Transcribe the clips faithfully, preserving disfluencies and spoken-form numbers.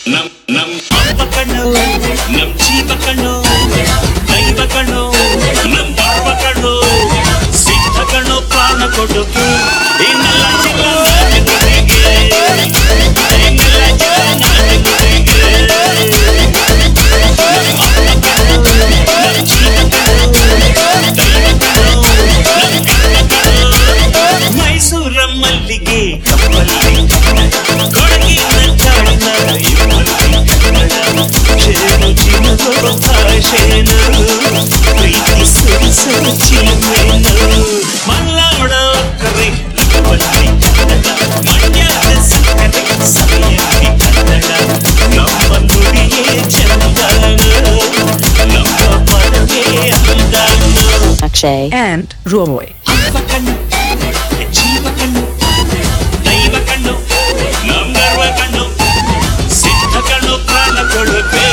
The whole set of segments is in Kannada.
ನಮ್ ನಮ್ ಅಪ್ಪ ಕಣ್ಣು ನಮ್ ಜೀವ ಕಣ್ಣು ದೈವ ಕಣ್ಣು ನಮ್ ಬಾವ ಕಣ್ಣು ಸಿದ್ಧ ಕಣ್ಣು ಪ್ರಾಣ ಕೊಡುಗೆ ಇನ್ನೆಲ್ಲ ಜಿಲ್ಲ ನಾಡಿಗೆ ಇನ್ನೆಲ್ಲ ಜಿಲ್ಲ ನಾಡಿಗೆ ನಮ್ ಅಪ್ಪ ಕಣ್ಣು ನಮ್ ಜೀವ ಕಣ್ಣು ದೈವ ಕಣ್ಣು ನಮ್ ಕಣ್ಣು ಮೈಸೂರ ಮಲ್ಲಿಗೆ ಕಪ್ಪಲ್ಲಿ ಕೊಡಗಿನ ಚಾಡಿನ ಚೇನು ಚಿನ್ನದ ಭಾಷೆನು ಪ್ರೀತಿ ಸುರಿಸಲು ಚಿಲುಮೆನು ಮಲ್ಲಾಡ ಕರೆ ಲಕ್ಕಬಲ್ಲಿ ಕನ್ನಡ ಮಂಡ್ಯದ ಸಕ್ಕರೆ ಸವಿಯಲ್ಲಿ ಕನ್ನಡ ನಮ್ಮ ನುಡಿಯೇ ಚಂದನು ನಮ್ಮ ಪದವೇ ಅಂದನು Akshay and Roy. ಅಪ್ಪ ಕಣ್ಣು ಜೀವ ಕಣ್ಣು ದೈವ ಕಣ್ಣು ನಮ್ಮ ಗರ್ವ ಕಣ್ಣು ಸಿದ್ಧ ಕಣ್ಣು ಪ್ರಾಣ ಕೊಡುಗೆ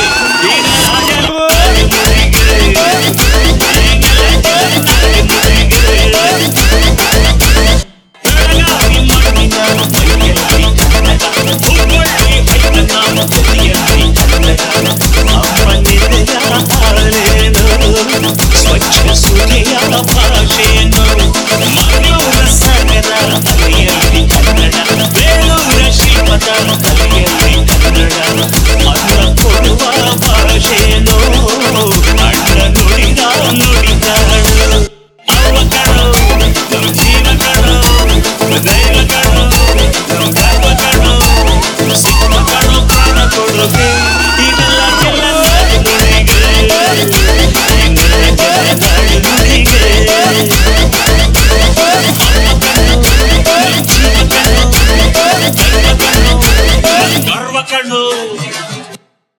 ಬೆಳಗಾವಿ ಮಣ್ಣಿನ ಮೈಯಲ್ಲಿ ಕನ್ನಡ ಹುಬ್ಬಳ್ಳಿ ಬೈಲ ನಾಮ ತುದಿಯಲ್ಲಿ ಕನ್ನಡ ಅಮ್ಮ ನಿದೆಯ ಹಾಲೇನು ಸ್ವಚ್ಛ ಸುರಿಯ ಭಾಷೆಯನ್ನು ಮಂಗಳೂರ ಸಾಗರ ಅಲೆಯಲ್ಲಿ ಕನ್ನಡ ಬೇಲೂರ ಶ್ರೀಮಠ ಕಲೆಯಲ್ಲಿ ಕನ್ನಡ ಅನ್ನ ಕೊಡುವ ಭಾಷೆಯನ್ನು ಅಣ್ಣ ನುಡಿದ ನುಡಿದಾಳು ಅವ್ವ ಕಣ್ಣು ನಮ್ಮ ಜೀವ ಕಣ್ಣು ದೈವ ಕಣ್ಣು ನಮ್ಮ ಗರ್ವ ಕಣ್ಣು ಸಿದ್ಧ ಕಣ್ಣು ಪ್ರಾಣ ಕೊಡುಗೆ ಇದೆಲ್ಲ ಎಲ್ಲ ನುಡಿಗೆ ಇನ್ನೆಲ್ಲ ನಾಡು ನುಡಿಗೆ ಗರ್ವ ಕಣ್ಣು